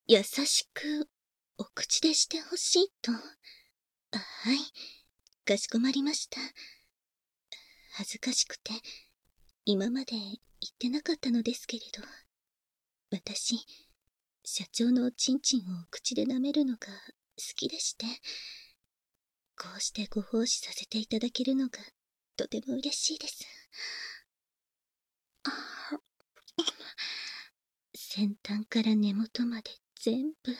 優しくお口でしてほしいと。はい、かしこまりました。恥ずかしくて、今まで言ってなかったのですけれど、私、社長のおちんちんを口で舐めるのが好きでして、こうしてご奉仕させていただけるのがとても嬉しいです。先端から根元まで全部、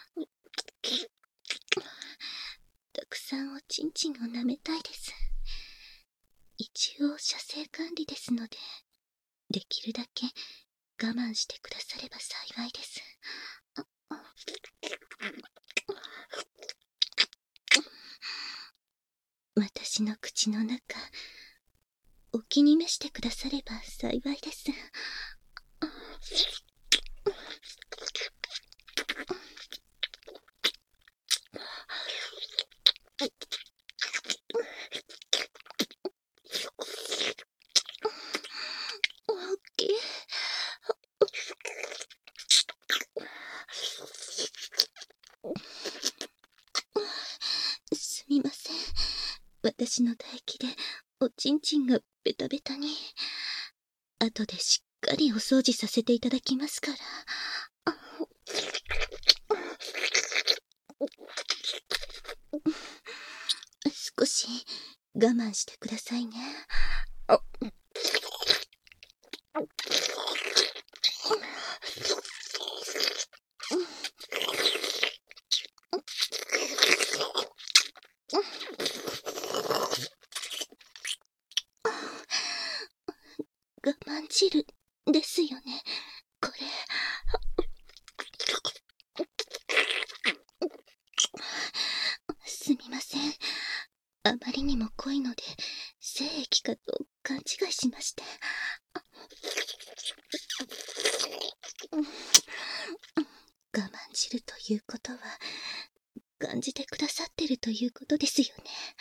たくさんおちんちんを舐めたいです。一応射精管理ですので、できるだけ我慢してくだされば幸いです。私の口の中、お気に召してくだされば幸いです。すみません。私の唾液でおちんちんがベタベタに。後でしっかりお掃除させていただきますから。少し我慢してくださいね。我慢汁ですよね、これ。すみません。あまりにも濃いので、精液かと勘違いしまして。我慢汁ということは、感じてくださってるということですよね。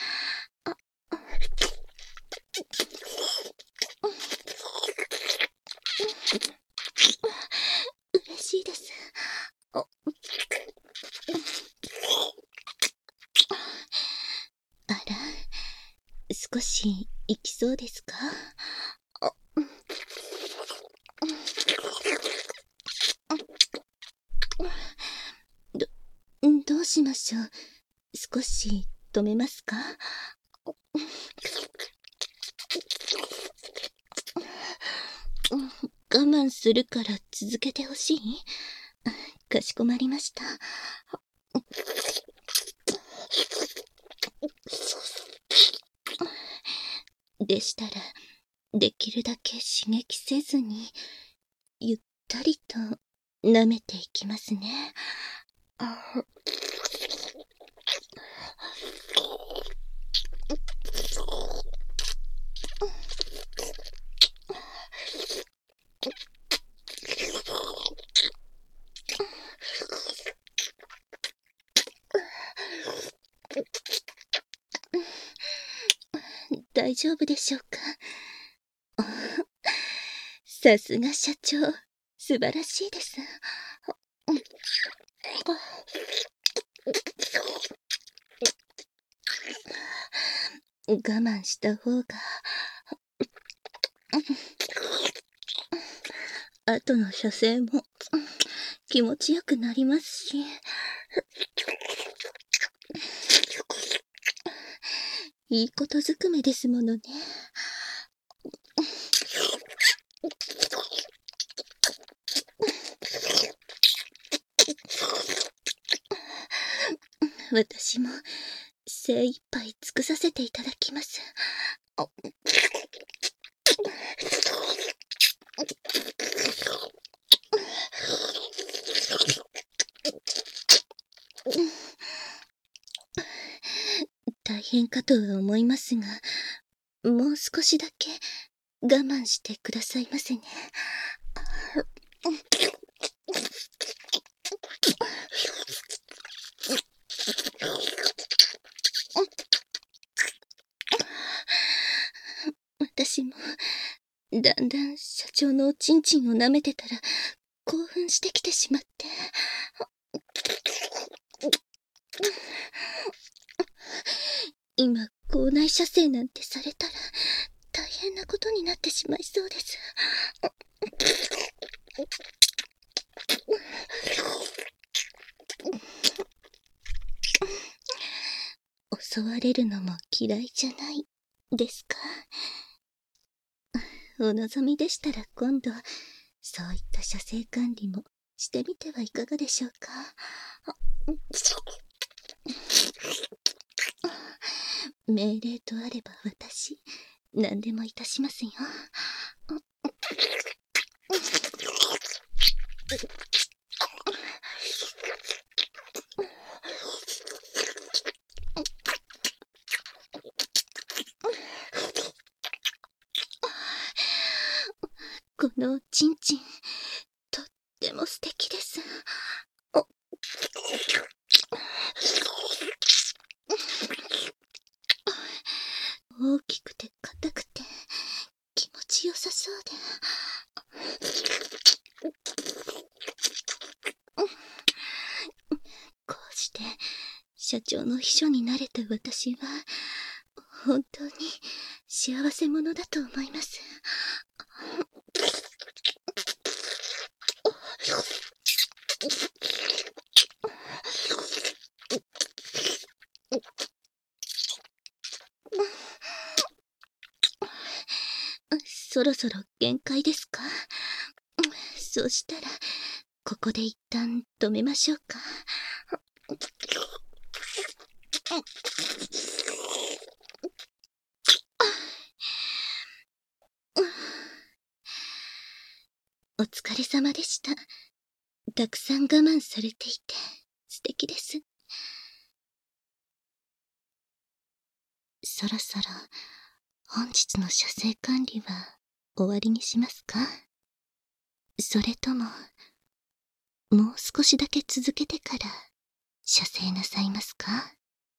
嬉しいです。あら、少し行きそうですか？どうしましょう。少し止めますか？我慢するから続けてほしい？かしこまりました。でしたら、できるだけ刺激せずに、ゆったりと舐めていきますね。大丈夫でしょうか？さすが社長、素晴らしいです。我慢した方が、後の射精も気持ちよくなりますし、いいことずくめですものね。私も精一杯尽くさせていただきます。大変かとは思いますが、もう少しだけ我慢してくださいませね。私もだんだん社長のおちんちんを舐めてたら興奮してきてしまって。 今、校内射精なんてされたら、大変なことになってしまいそうです。襲われるのも嫌いじゃない、ですか？お望みでしたら今度、そういった射精管理もしてみてはいかがでしょうか？命令とあれば私、何でもいたしますよ。このおちんちん、とっても素敵です。大きくて硬くて気持ちよさそうで。こうして社長の秘書になれた私は本当に幸せ者だと思います。そろそろ限界ですか？そうしたらここで一旦止めましょうか。お疲れ様でした。たくさん我慢されていて素敵です。そろそろ本日の射精管理は終わりにしますか？それとももう少しだけ続けてから射精なさいますか？